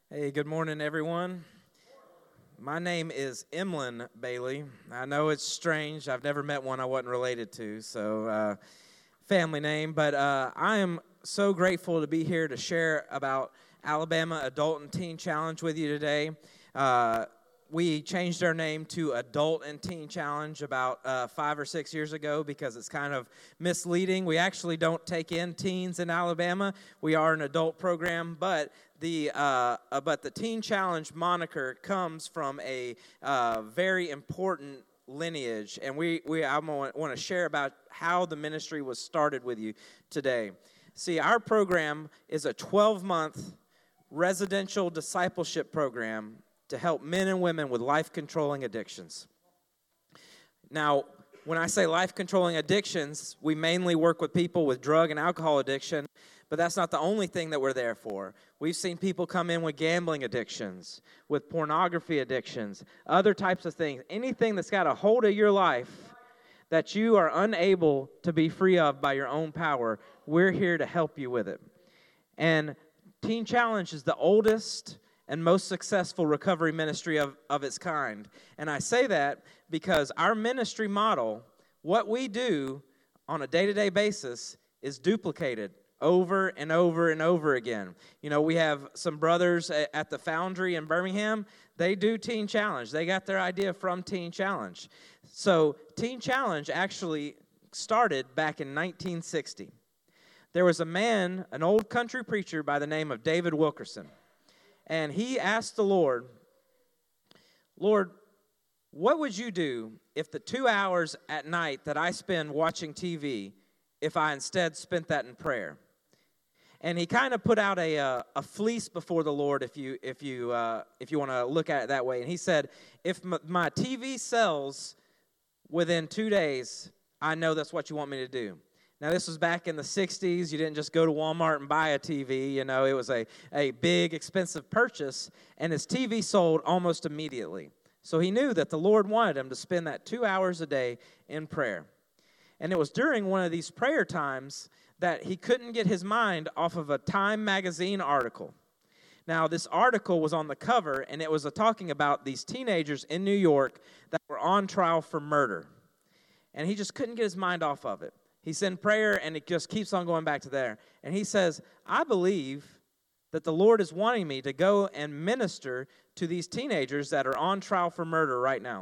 Hey, good morning, everyone. My name is Emlyn Bailey. I know it's strange. I've never met one I wasn't related to, so family name. But I am so grateful to be here to share about Alabama Adult and Teen Challenge with you today. We changed our name to Adult and Teen Challenge about 5 or 6 years ago because it's kind of misleading. We actually don't take in teens in Alabama. We are an adult program, but the Teen Challenge moniker comes from a very important lineage, and I want to share about how the ministry was started with you today. See, our program is a 12-month residential discipleship program to help men and women with life-controlling addictions. Now, when I say life-controlling addictions, we mainly work with people with drug and alcohol addiction, but that's not the only thing that we're there for. We've seen people come in with gambling addictions, with pornography addictions, other types of things. Anything that's got a hold of your life that you are unable to be free of by your own power, we're here to help you with it. And Teen Challenge is the oldest and most successful recovery ministry of its kind. And I say that because our ministry model, what we do on a day-to-day basis, is duplicated over and over and over again. You know, we have some brothers at the Foundry in Birmingham. They do Teen Challenge. They got their idea from Teen Challenge. So Teen Challenge actually started back in 1960. There was a man, an old country preacher by the name of David Wilkerson. And he asked the Lord, what would you do if the 2 hours at night that I spend watching TV, if I instead spent that in prayer? And he kind of put out a fleece before the Lord, if you want to look at it that way. And he said, if my TV sells within 2 days, I know that's what you want me to do. Now, this was back in the 60s. You didn't just go to Walmart and buy a TV. You know, it was a big, expensive purchase, and his TV sold almost immediately. So he knew that the Lord wanted him to spend that 2 hours a day in prayer. And it was during one of these prayer times that he couldn't get his mind off of a Time magazine article. Now, this article was on the cover, and it was talking about these teenagers in New York that were on trial for murder. And he just couldn't get his mind off of it. He's in prayer, and it just keeps on going back to there. And he says, I believe that the Lord is wanting me to go and minister to these teenagers that are on trial for murder right now.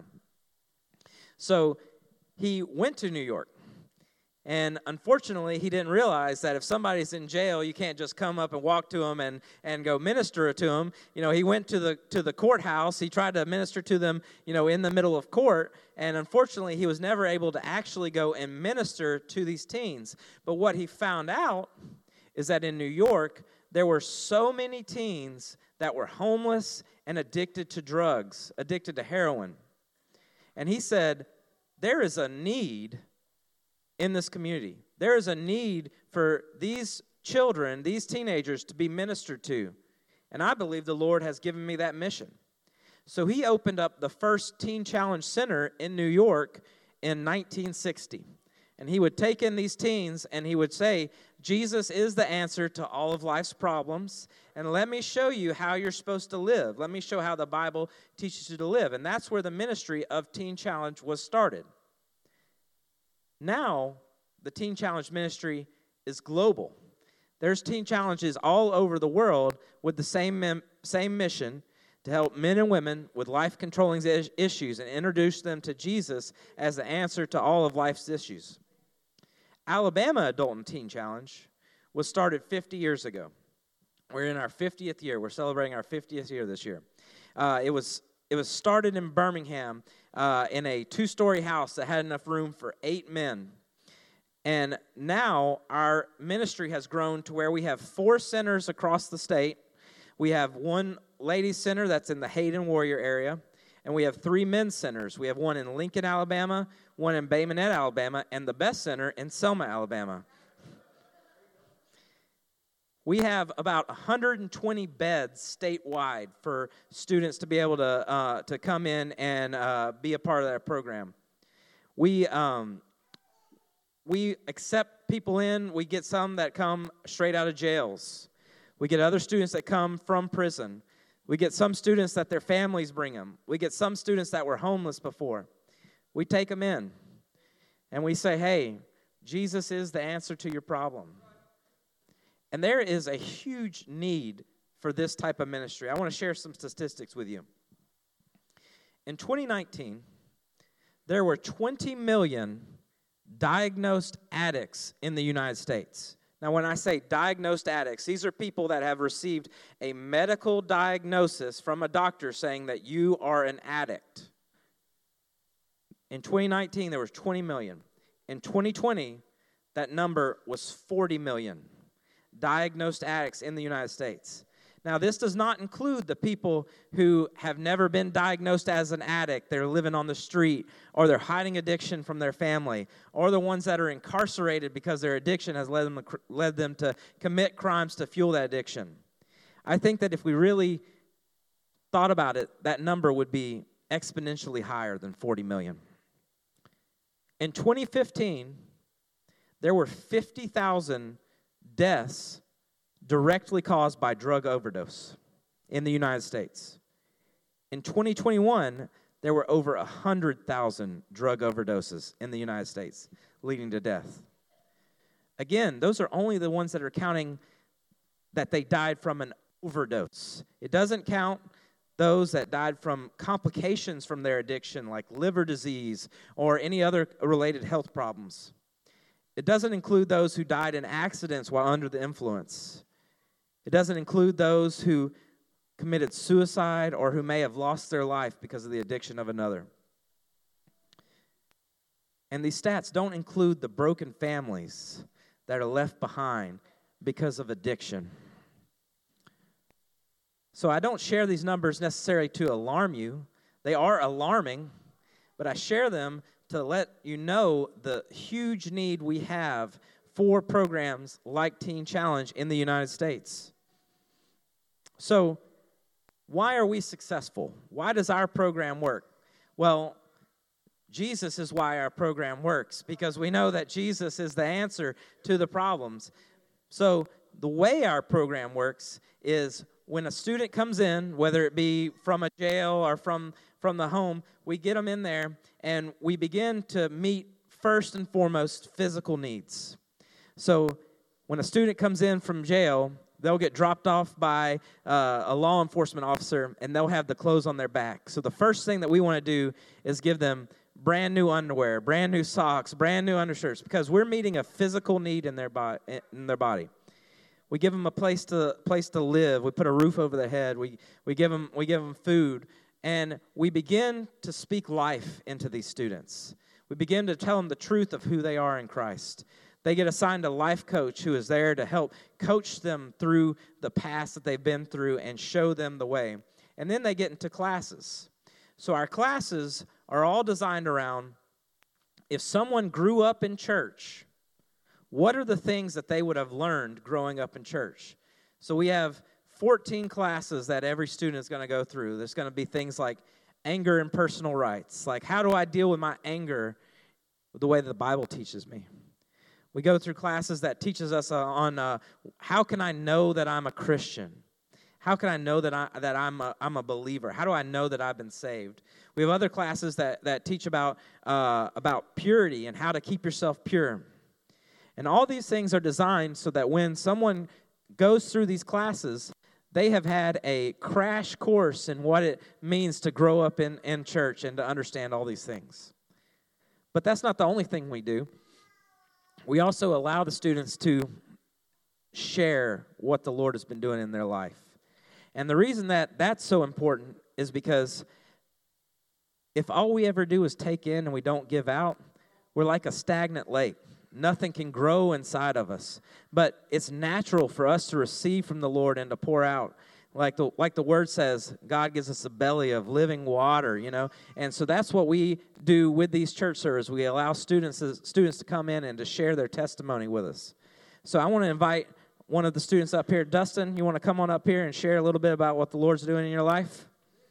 So he went to New York. And unfortunately, he didn't realize that if somebody's in jail, you can't just come up and walk to them and go minister to them. You know, he went to the courthouse. He tried to minister to them, you know, in the middle of court. And unfortunately, he was never able to actually go and minister to these teens. But what he found out is that in New York, there were so many teens that were homeless and addicted to drugs, addicted to heroin. And he said, there is a need in this community. There is a need for these children, these teenagers, to be ministered to. And I believe the Lord has given me that mission. So he opened up the first Teen Challenge Center in New York in 1960. And he would take in these teens and he would say, Jesus is the answer to all of life's problems. And let me show you how you're supposed to live. Let me show how the Bible teaches you to live. And that's where the ministry of Teen Challenge was started. Now, the Teen Challenge ministry is global. There's Teen Challenges all over the world with the same mission to help men and women with life-controlling issues and introduce them to Jesus as the answer to all of life's issues. Alabama Adult and Teen Challenge was started 50 years ago. We're in our 50th year. We're celebrating our 50th year this year. It was started in Birmingham in a 2-story house that had enough room for 8 men. And now our ministry has grown to where we have 4 centers across the state. We have 1 ladies' center that's in the Hayden Warrior area. And we have 3 men's centers. We have one in Lincoln, Alabama, one in Bay Minette, Alabama, and the best center in Selma, Alabama. We have about 120 beds statewide for students to be able to come in and be a part of that program. We accept people in. We get some that come straight out of jails. We get other students that come from prison. We get some students that their families bring them. We get some students that were homeless before. We take them in, and we say, hey, Jesus is the answer to your problem. And there is a huge need for this type of ministry. I want to share some statistics with you. In 2019, there were 20 million diagnosed addicts in the United States. Now, when I say diagnosed addicts, these are people that have received a medical diagnosis from a doctor saying that you are an addict. In 2019, there was 20 million. In 2020, that number was 40 million diagnosed addicts in the United States. Now, this does not include the people who have never been diagnosed as an addict. They're living on the street, or they're hiding addiction from their family, or the ones that are incarcerated because their addiction has led them to commit crimes to fuel that addiction. I think that if we really thought about it, that number would be exponentially higher than 40 million. In 2015, there were 50,000 deaths directly caused by drug overdose in the United States. In 2021, there were over 100,000 drug overdoses in the United States, leading to death. Again, those are only the ones that are counting that they died from an overdose. It doesn't count those that died from complications from their addiction, like liver disease or any other related health problems. It doesn't include those who died in accidents while under the influence. It doesn't include those who committed suicide or who may have lost their life because of the addiction of another. And these stats don't include the broken families that are left behind because of addiction. So I don't share these numbers necessarily to alarm you. They are alarming, but I share them to let you know the huge need we have for programs like Teen Challenge in the United States. So, why are we successful? Why does our program work? Well, Jesus is why our program works, because we know that Jesus is the answer to the problems. So, the way our program works is when a student comes in, whether it be from a jail or from the home, we get them in there and we begin to meet first and foremost physical needs. So, when a student comes in from jail, they'll get dropped off by a law enforcement officer, and they'll have the clothes on their back. So the first thing that we want to do is give them brand new underwear, brand new socks, brand new undershirts, because we're meeting a physical need in their body. We give them a place to live. We put a roof over their head. We give them food, and we begin to speak life into these students. We begin to tell them the truth of who they are in Christ. They get assigned a life coach who is there to help coach them through the past that they've been through and show them the way. And then they get into classes. So our classes are all designed around, if someone grew up in church, what are the things that they would have learned growing up in church? So we have 14 classes that every student is going to go through. There's going to be things like anger and personal rights, like how do I deal with my anger the way that the Bible teaches me. We go through classes that teaches us on how can I know that I'm a Christian? How can I know that I'm a believer? How do I know that I've been saved? We have other classes that teach about purity and how to keep yourself pure. And all these things are designed so that when someone goes through these classes, they have had a crash course in what it means to grow up in church and to understand all these things. But that's not the only thing we do. We also allow the students to share what the Lord has been doing in their life. And the reason that that's so important is because if all we ever do is take in and we don't give out, we're like a stagnant lake. Nothing can grow inside of us. But it's natural for us to receive from the Lord and to pour out. Like the word says, God gives us a belly of living water, you know. And so that's what we do with these church services. We allow students to come in and to share their testimony with us. So I want to invite one of the students up here. Dustin, you want to come on up here and share a little bit about what the Lord's doing in your life?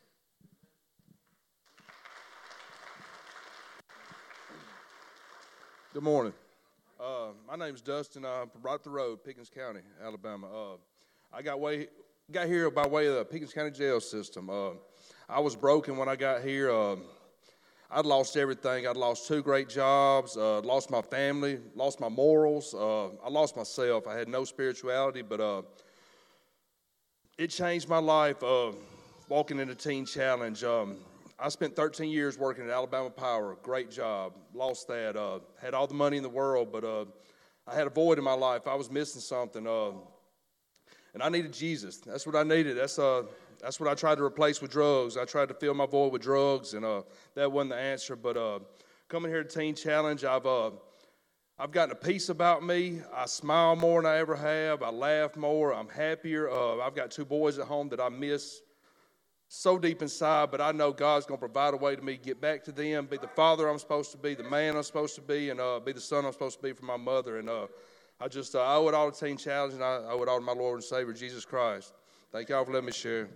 Good morning. My name's Dustin. I'm from right up the road, Pickens County, Alabama. I got got here by way of the Pickens County jail system. I was broken when I got here. I'd lost everything. I'd lost 2 great jobs, lost my family, lost my morals. I lost myself. I had no spirituality, but it changed my life walking into Teen Challenge. I spent 13 years working at Alabama Power. Great job. Lost that. Had all the money in the world, but I had a void in my life. I was missing something. And I needed Jesus. That's what I needed. That's what I tried to replace with drugs. I tried to fill my void with drugs, and that wasn't the answer. But coming here to Teen Challenge, I've gotten a peace about me. I smile more than I ever have. I laugh more. I'm happier. I've got 2 boys at home that I miss so deep inside, but I know God's going to provide a way to me to get back to them, be the father I'm supposed to be, the man I'm supposed to be, and be the son I'm supposed to be for my mother. And I owe it all to Teen Challenge, and I owe it all to my Lord and Savior, Jesus Christ. Thank y'all for letting me share.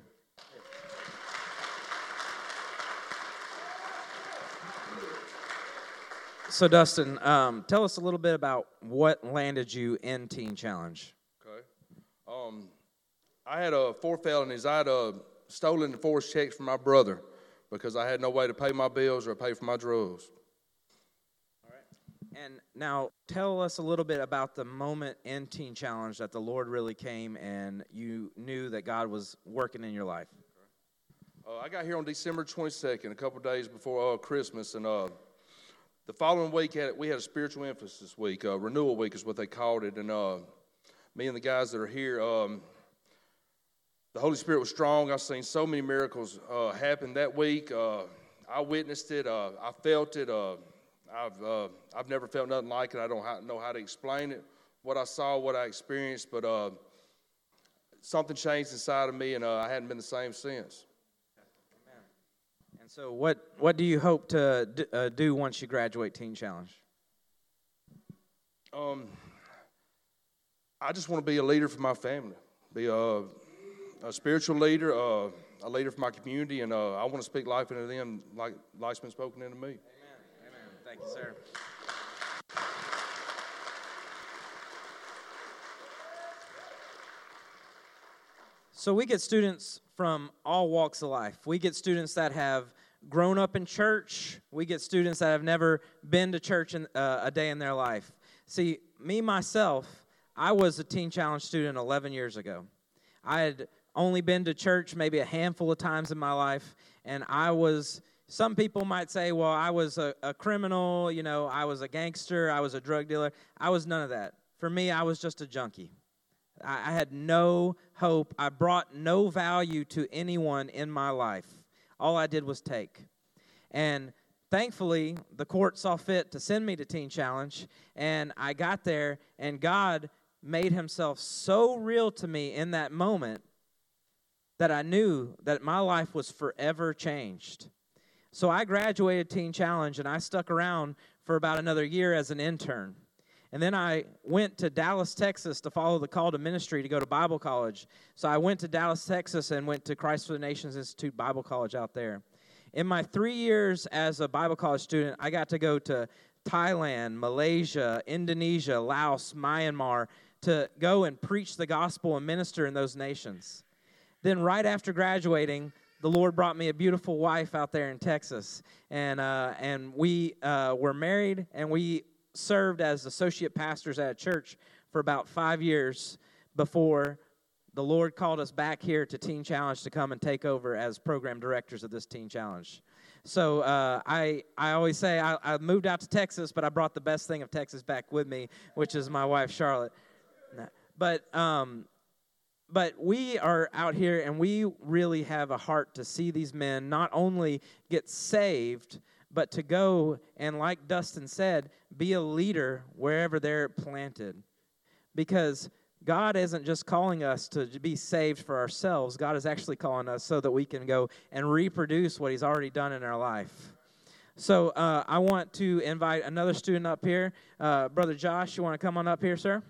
So, Dustin, tell us a little bit about what landed you in Teen Challenge. Okay. I had 4 felonies. I had stolen and forged checks from my brother because I had no way to pay my bills or pay for my drugs. All right. And now tell us a little bit about the moment in Teen Challenge that the Lord really came and you knew that God was working in your life. I got here on December 22nd, a couple of days before Christmas, and the following week we had a spiritual emphasis week. Renewal week is what they called it, and me and the guys that are here, the Holy Spirit was strong. I've seen so many miracles happen that week. I witnessed it. I felt it. I've never felt nothing like it. I don't know how to explain it, what I saw, what I experienced, but something changed inside of me, and I hadn't been the same since. Amen. And so what do you hope to do once you graduate Teen Challenge? I just want to be a leader for my family, be a spiritual leader, a leader for my community, and I want to speak life into them like life's been spoken into me. Amen. Amen. Thank you, sir. So we get students from all walks of life. We get students that have grown up in church. We get students that have never been to church a day in their life. See, me, myself, I was a Teen Challenge student 11 years ago. I had only been to church maybe a handful of times in my life, and some people might say, well, I was a criminal, I was a gangster, I was a drug dealer. I was none of that. For me, I was just a junkie. I had no hope. I brought no value to anyone in my life. All I did was take. And thankfully, the court saw fit to send me to Teen Challenge, and I got there, and God made himself so real to me in that moment that I knew that my life was forever changed. So I graduated Teen Challenge, and I stuck around for about another year as an intern. And then I went to Dallas, Texas to follow the call to ministry to go to Bible college. So I went to Dallas, Texas, and went to Christ for the Nations Institute Bible College out there. In my 3 years as a Bible college student, I got to go to Thailand, Malaysia, Indonesia, Laos, Myanmar to go and preach the gospel and minister in those nations. Then right after graduating, the Lord brought me a beautiful wife out there in Texas. And we were married, and we served as associate pastors at a church for about 5 years before the Lord called us back here to Teen Challenge to come and take over as program directors of this Teen Challenge. So I always say I moved out to Texas, but I brought the best thing of Texas back with me, which is my wife, Charlotte. But we are out here, and we really have a heart to see these men not only get saved, but to go and, like Dustin said, be a leader wherever they're planted. Because God isn't just calling us to be saved for ourselves. God is actually calling us so that we can go and reproduce what he's already done in our life. So I want to invite another student up here. Brother Josh, you want to come on up here, sir?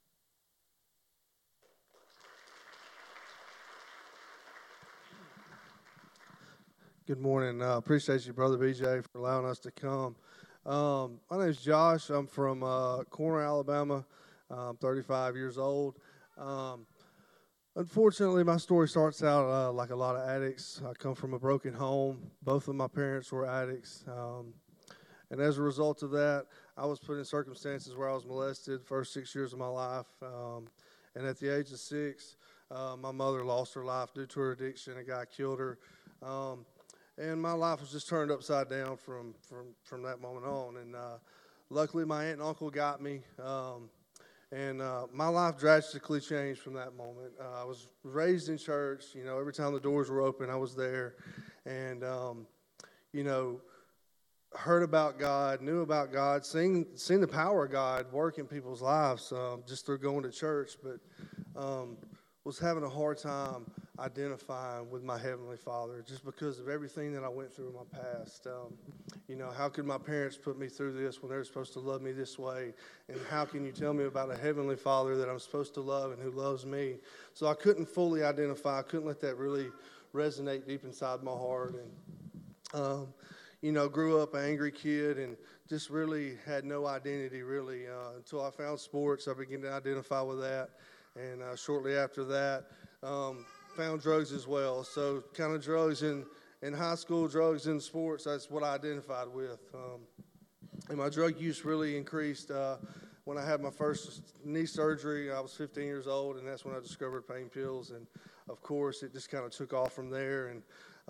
Good morning. Appreciate you, Brother BJ, for allowing us to come. My name is Josh. I'm from Corner, Alabama. I'm 35 years old. Unfortunately, my story starts out like a lot of addicts. I come from a broken home. Both of my parents were addicts. And as a result of that, I was put in circumstances where I was molested the first 6 years of my life. And at the age of 6, my mother lost her life due to her addiction. A guy killed her. And my life was just turned upside down from that moment on. And luckily, my aunt and uncle got me. And my life drastically changed from that moment. I was raised in church. You know, every time the doors were open, I was there. And, you know, heard about God, knew about God, seen the power of God work in people's lives just through going to church. But was having a hard time identifying with my Heavenly Father just because of everything that I went through in my past. You know, how could my parents put me through this when they're supposed to love me this way? And how can you tell me about a Heavenly Father that I'm supposed to love and who loves me? So I couldn't fully identify. I couldn't let that really resonate deep inside my heart. And, you know, grew up an angry kid and just really had no identity really until I found sports. I began to identify with that. And shortly after that, found drugs as well. So kind of drugs in high school, drugs in sports, that's what I identified with. And my drug use really increased when I had my first knee surgery. I was 15 years old, and that's when I discovered pain pills. And, of course, it just kind of took off from there. And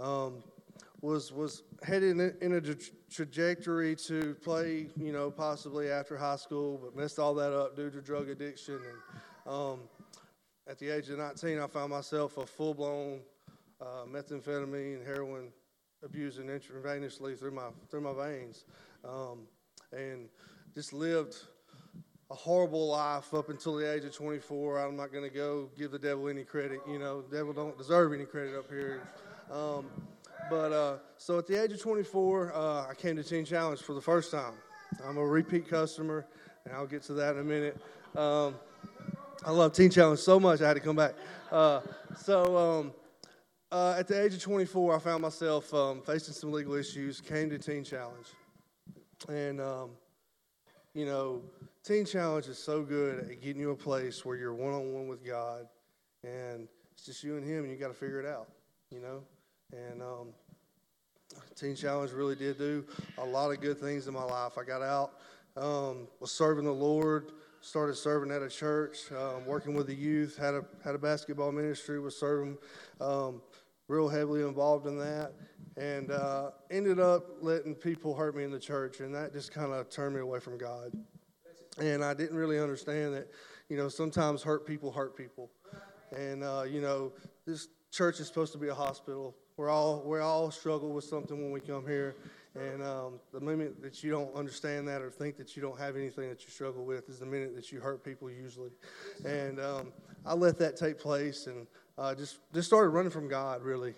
was headed in a trajectory to play, you know, possibly after high school, but messed all that up due to drug addiction. And at the age of 19, I found myself a full-blown methamphetamine and heroin abusing intravenously through my veins, and just lived a horrible life up until the age of 24. I'm not going to go give the devil any credit. You know, the devil don't deserve any credit up here. So at the age of 24, I came to Teen Challenge for the first time. I'm a repeat customer, and I'll get to that in a minute. I love Teen Challenge so much I had to come back. At the age of 24, I found myself facing some legal issues, came to Teen Challenge. And, you know, Teen Challenge is so good at getting you a place where you're one-on-one with God, and it's just you and Him, and you got to figure it out, you know. And Teen Challenge really did do a lot of good things in my life. I got out, was serving the Lord, started serving at a church, working with the youth, had a basketball ministry, was serving real heavily involved in that, and ended up letting people hurt me in the church, and that just kind of turned me away from God. And I didn't really understand that, you know, sometimes hurt people. And, you know, this church is supposed to be a hospital. We all struggle with something when we come here. And the minute that you don't understand that or think that you don't have anything that you struggle with is the minute that you hurt people usually. And I let that take place and just started running from God, really.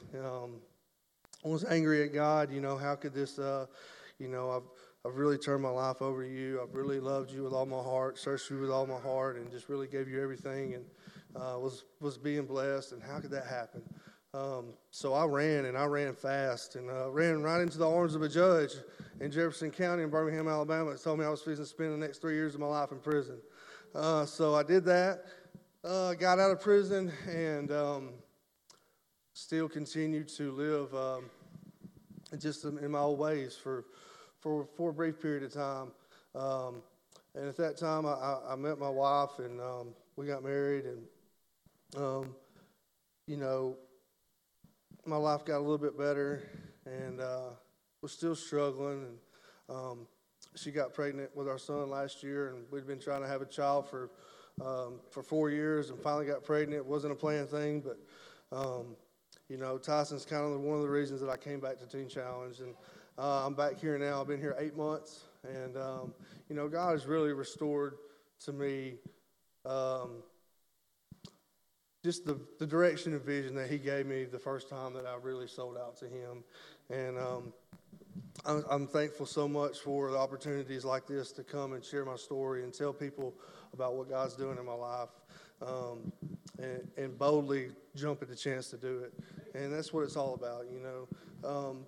I was angry at God. You know, how could this, you know, I've really turned my life over to you. I've really loved you with all my heart, searched you with all my heart, and just really gave you everything and was being blessed. And how could that happen? So I ran fast, and ran right into the arms of a judge in Jefferson County in Birmingham, Alabama, that told me I was fixing to spend the next 3 years of my life in prison. So I did that, got out of prison, and still continued to live just in my old ways for a brief period of time. And at that time, I met my wife, and we got married, and, you know, my life got a little bit better, and was still struggling. And she got pregnant with our son last year, and we'd been trying to have a child for 4 years, and finally got pregnant. It wasn't a planned thing, but you know, Tyson's kind of one of the reasons that I came back to Teen Challenge, and I'm back here now. I've been here 8 months, and you know, God has really restored to me just the direction and vision that He gave me the first time that I really sold out to Him. And I'm thankful so much for the opportunities like this to come and share my story and tell people about what God's doing in my life, and boldly jump at the chance to do it. And that's what it's all about, you know.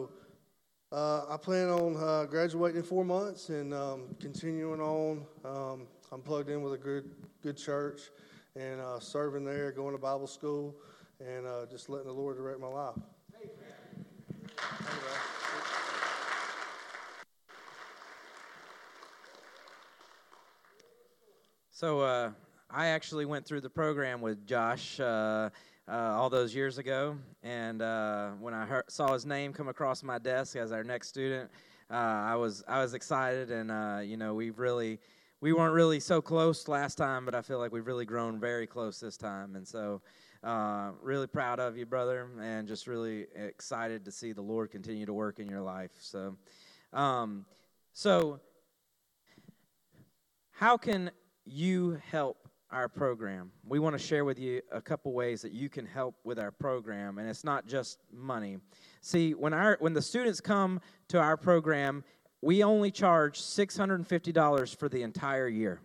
I plan on graduating in 4 months and continuing on. I'm plugged in with a good church, and serving there, going to Bible school, and just letting the Lord direct my life. So I actually went through the program with Josh all those years ago, and when I saw his name come across my desk as our next student, I was excited, and we weren't really so close last time, but I feel like we've really grown very close this time, and so really proud of you, brother, and just really excited to see the Lord continue to work in your life. So how can you help our program? We want to share with you a couple ways that you can help with our program, and it's not just money. See, when the students come to our program, we only charge $650 for the entire year.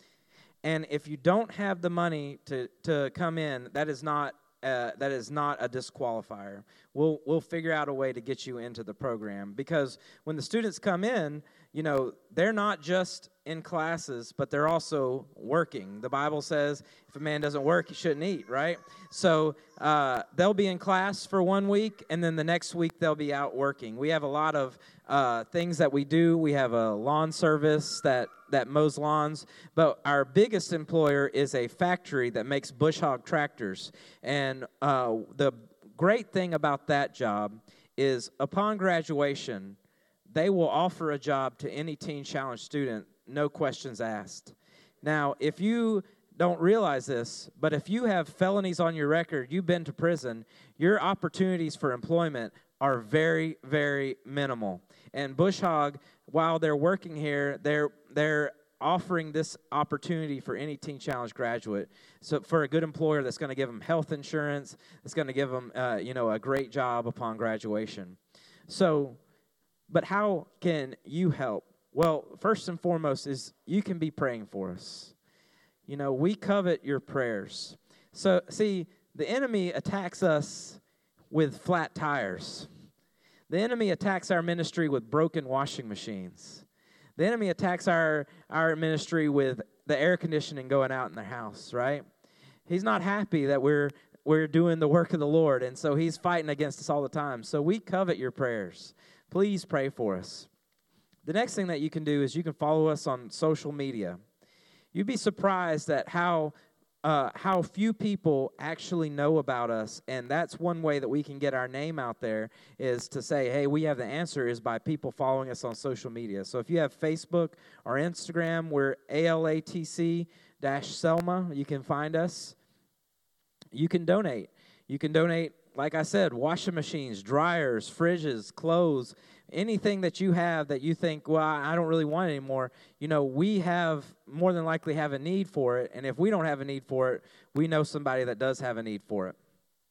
And if you don't have the money to come in, that is not a disqualifier. We'll figure out a way to get you into the program, because when the students come in, they're not just in classes, but they're also working. The Bible says if a man doesn't work, he shouldn't eat, right? So they'll be in class for 1 week, and then the next week they'll be out working. We have a lot of things that we do. We have a lawn service that mows lawns, but our biggest employer is a factory that makes bush hog tractors. And the great thing about that job is upon graduation, they will offer a job to any Teen Challenge student, no questions asked. Now, if you don't realize this, but if you have felonies on your record, you've been to prison, your opportunities for employment are very, very minimal. And Bush Hog, while they're working here, they're offering this opportunity for any Teen Challenge graduate. So for a good employer that's going to give them health insurance, that's going to give them a great job upon graduation. So, but how can you help? Well, first and foremost is you can be praying for us. We covet your prayers. So, see, the enemy attacks us with flat tires. The enemy attacks our ministry with broken washing machines. The enemy attacks our ministry with the air conditioning going out in the house, right? He's not happy that we're doing the work of the Lord, and so he's fighting against us all the time. So we covet your prayers. Please pray for us. The next thing that you can do is you can follow us on social media. You'd be surprised at how few people actually know about us, and that's one way that we can get our name out there, is to say, hey, we have the answer, is by people following us on social media. So if you have Facebook or Instagram, we're ALATC-Selma. You can find us. You can donate. You can donate, like I said, washing machines, dryers, fridges, clothes, anything that you have that you think, well, I don't really want anymore. We have more than likely have a need for it. And if we don't have a need for it, we know somebody that does have a need for it.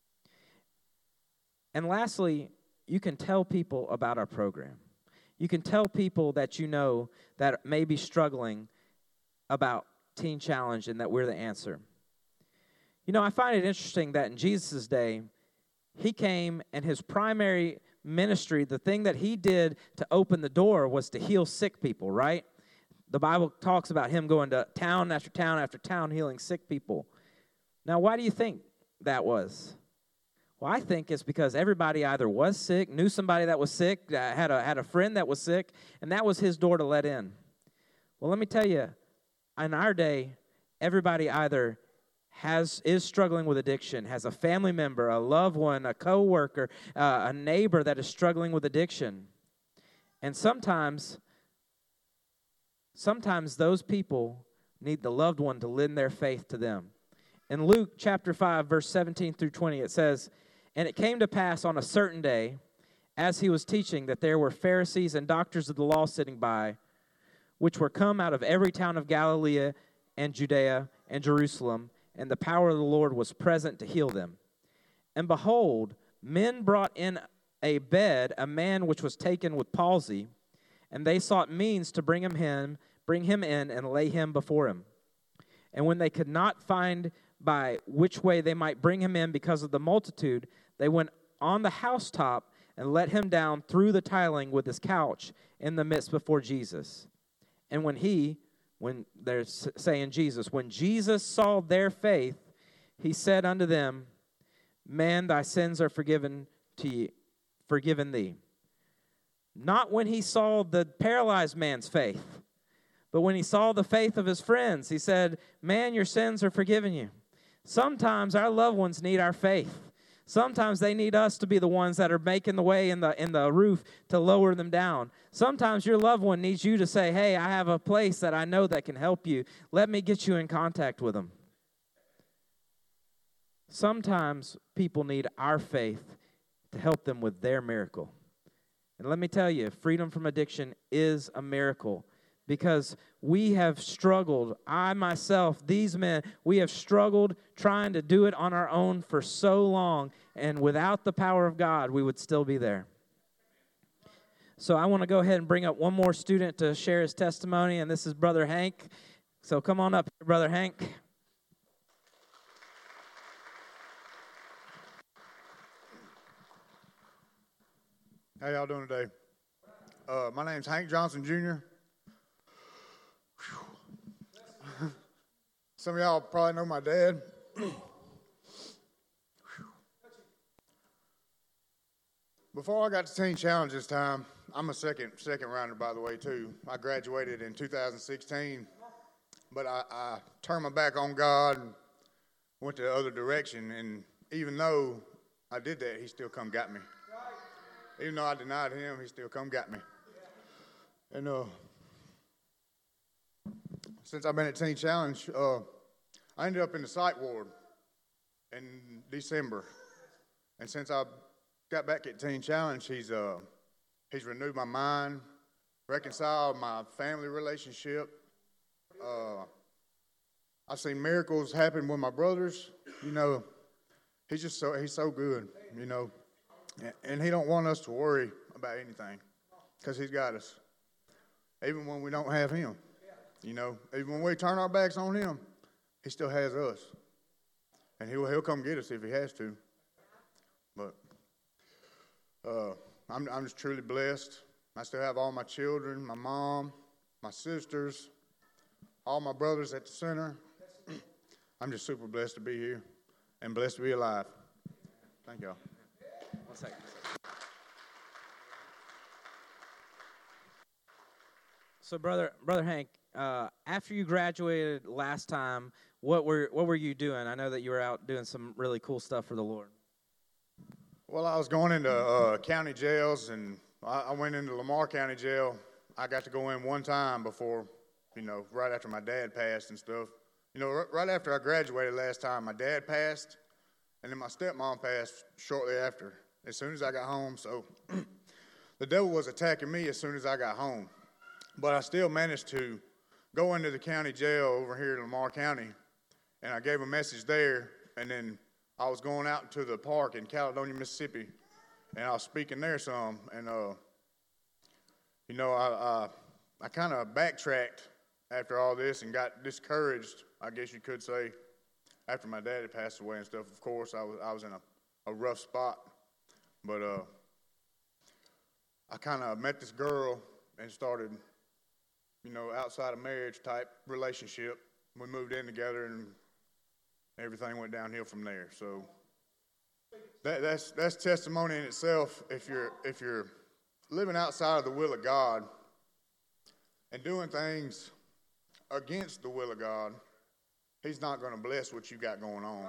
And lastly, you can tell people about our program. You can tell people that that may be struggling about Teen Challenge and that we're the answer. I find it interesting that in Jesus' day, he came and his primary ministry, the thing that he did to open the door was to heal sick people, right? The Bible talks about him going to town after town after town healing sick people. Now, why do you think that was? Well, I think it's because everybody either was sick, knew somebody that was sick, had a friend that was sick, and that was his door to let in. Well, let me tell you, in our day, everybody either is struggling with addiction, has a family member, a loved one, a coworker, a neighbor that is struggling with addiction. And sometimes those people need the loved one to lend their faith to them. In Luke chapter 5, verse 17 through 20, it says, "And it came to pass on a certain day, as he was teaching, that there were Pharisees and doctors of the law sitting by, which were come out of every town of Galilee and Judea and Jerusalem, and the power of the Lord was present to heal them. And behold, men brought in a bed a man which was taken with palsy, and they sought means to bring him in and lay him before him. And when they could not find by which way they might bring him in because of the multitude, they went on the housetop and let him down through the tiling with his couch in the midst before Jesus. And when he, when they're saying Jesus, when Jesus saw their faith, he said unto them, Man, thy sins are forgiven thee. Not when he saw the paralyzed man's faith, but when he saw the faith of his friends, he said, Man, your sins are forgiven you. Sometimes our loved ones need our faith. Sometimes they need us to be the ones that are making the way in the roof to lower them down. Sometimes your loved one needs you to say, hey, I have a place that I know that can help you. Let me get you in contact with them. Sometimes people need our faith to help them with their miracle. And let me tell you, freedom from addiction is a miracle. Because we have struggled, I myself, these men, we have struggled trying to do it on our own for so long, and without the power of God, we would still be there. So I want to go ahead and bring up one more student to share his testimony, and this is Brother Hank. So come on up, Brother Hank. How y'all doing today? My name's Hank Johnson, Jr. Some of y'all probably know my dad. Before I got to Teen Challenge this time, I'm a second rounder, by the way, too. I graduated in 2016, but I turned my back on God and went the other direction. And even though I did that, he still come got me. Even though I denied him, he still come got me. And since I've been at Teen Challenge, I ended up in the psych ward in December. And since I got back at Teen Challenge, he's renewed my mind, reconciled my family relationship. I've seen miracles happen with my brothers. You know, he's so good, you know. And he don't want us to worry about anything because he's got us. Even when we don't have him. You know, even when we turn our backs on him, he still has us. And he'll come get us if he has to. But I'm just truly blessed. I still have all my children, my mom, my sisters, all my brothers at the center. I'm just super blessed to be here and blessed to be alive. Thank y'all. 1 second. So, Brother Hank, after you graduated last time, what were you doing? I know that you were out doing some really cool stuff for the Lord. Well, I was going into county jails, and I went into Lamar County Jail. I got to go in one time before, you know, right after my dad passed and stuff. You know, right after I graduated last time, my dad passed, and then my stepmom passed shortly after, as soon as I got home. So the devil was attacking me as soon as I got home. But I still managed to go into the county jail over here in Lamar County, and I gave a message there, and then I was going out to the park in Caledonia, Mississippi, and I was speaking there some, and, you know, I kind of backtracked after all this and got discouraged, I guess you could say, after my dad had passed away and stuff. Of course, I was in a rough spot, but I kind of met this girl and started, you know, outside of marriage type relationship. We moved in together and everything went downhill from there. So that's testimony in itself. If you're living outside of the will of God and doing things against the will of God, he's not going to bless what you got going on.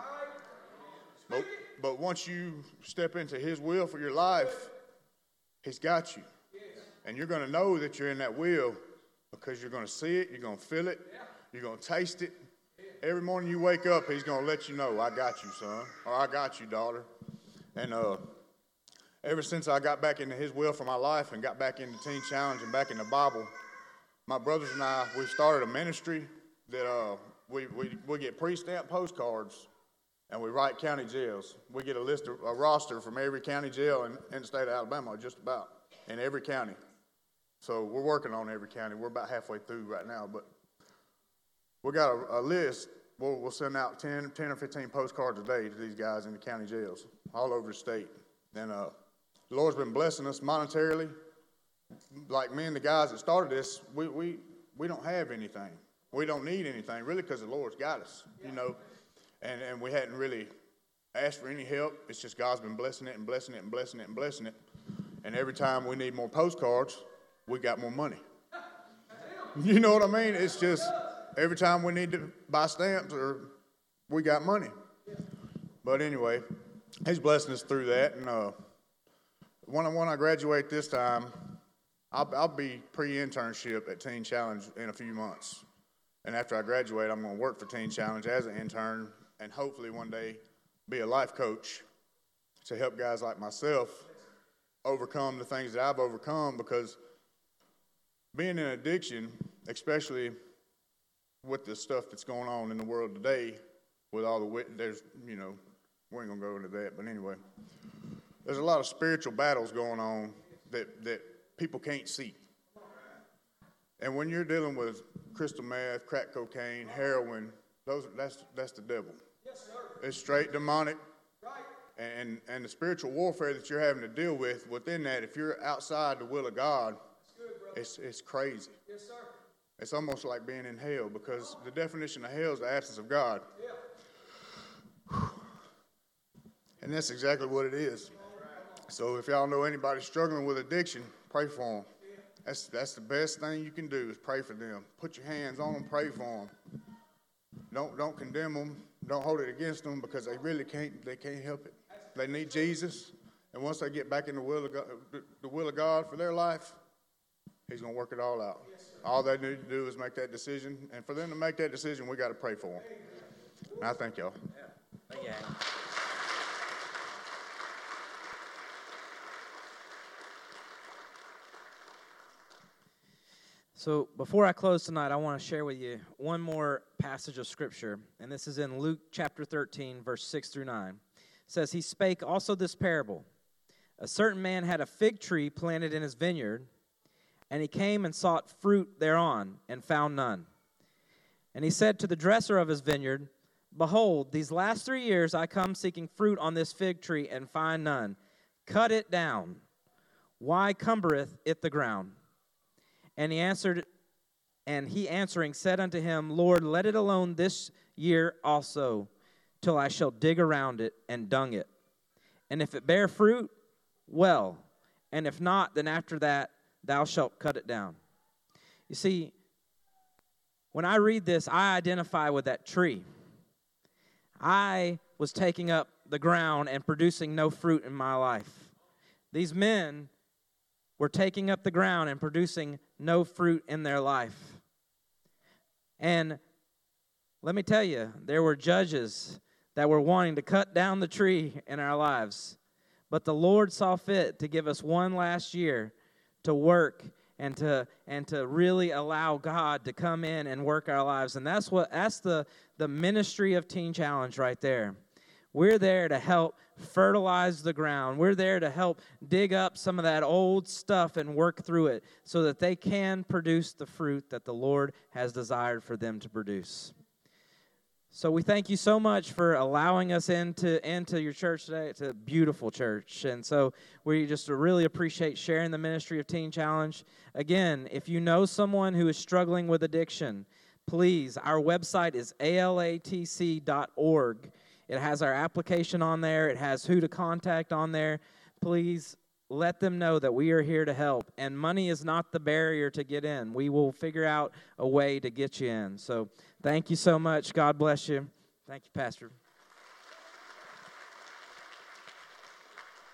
But once you step into his will for your life, he's got you. And you're going to know that you're in that will because you're going to see it, you're going to feel it, you're going to taste it. Every morning you wake up, he's going to let you know, I got you, son, or I got you, daughter. And ever since I got back into his will for my life and got back into Teen Challenge and back in the Bible, my brothers and I, we started a ministry that we get pre-stamped postcards and we write county jails. We get a roster from every county jail in the state of Alabama, just about, in every county. So we're working on every county. We're about halfway through right now, but we got a list. We'll send out 10 or 15 postcards a day to these guys in the county jails all over the state. And the Lord's been blessing us monetarily. Like me and the guys that started this, we don't have anything. We don't need anything, really, because the Lord's got us, you know. And we hadn't really asked for any help. It's just God's been blessing it and blessing it and blessing it and blessing it. And every time we need more postcards, we got more money. You know what I mean? It's just every time we need to buy stamps, or we got money. But anyway, he's blessing us through that. And when I graduate this time, I'll be pre-internship at Teen Challenge in a few months. And after I graduate, I'm going to work for Teen Challenge as an intern and hopefully one day be a life coach to help guys like myself overcome the things that I've overcome, because being in addiction, especially with the stuff that's going on in the world today, with all there's, you know, we ain't going to go into that, but anyway, there's a lot of spiritual battles going on that people can't see. And when you're dealing with crystal meth, crack cocaine, heroin, that's the devil. Yes, sir. It's straight demonic. Right. And the spiritual warfare that you're having to deal with within that, if you're outside the will of God, good, it's crazy. Yes, sir. It's almost like being in hell, because the definition of hell is the absence of God. Yeah. And that's exactly what it is. So if y'all know anybody struggling with addiction, pray for them. That's the best thing you can do, is pray for them. Put your hands on them, pray for them. Don't condemn them. Don't hold it against them, because they really can't help it. They need Jesus, and once they get back in the will of God for their life, He's going to work it all out. All they need to do is make that decision, and for them to make that decision, we got to pray for them. And I thank y'all. Thank you. So before I close tonight, I want to share with you one more passage of Scripture, and this is in Luke chapter 13, verse 6 through 9. It says, "He spake also this parable. A certain man had a fig tree planted in his vineyard, and he came and sought fruit thereon, and found none. And he said to the dresser of his vineyard, Behold, these last 3 years I come seeking fruit on this fig tree, and find none. Cut it down. Why cumbereth it the ground? And he answering said unto him, Lord, let it alone this year also, till I shall dig around it and dung it. And if it bear fruit, well, and if not, then after that thou shalt cut it down." You see, when I read this, I identify with that tree. I was taking up the ground and producing no fruit in my life. These men were taking up the ground and producing no fruit in their life. And let me tell you, there were judges that were wanting to cut down the tree in our lives. But the Lord saw fit to give us one last year to work and to really allow God to come in and work our lives. And that's the ministry of Teen Challenge right there. We're there to help fertilize the ground. We're there to help dig up some of that old stuff and work through it so that they can produce the fruit that the Lord has desired for them to produce. So we thank you so much for allowing us into your church today. It's a beautiful church. And so we just really appreciate sharing the ministry of Teen Challenge. Again, if you know someone who is struggling with addiction, please, our website is alatc.org. It has our application on there. It has who to contact on there. Please let them know that we are here to help. And money is not the barrier to get in. We will figure out a way to get you in. So thank you so much. God bless you. Thank you, Pastor.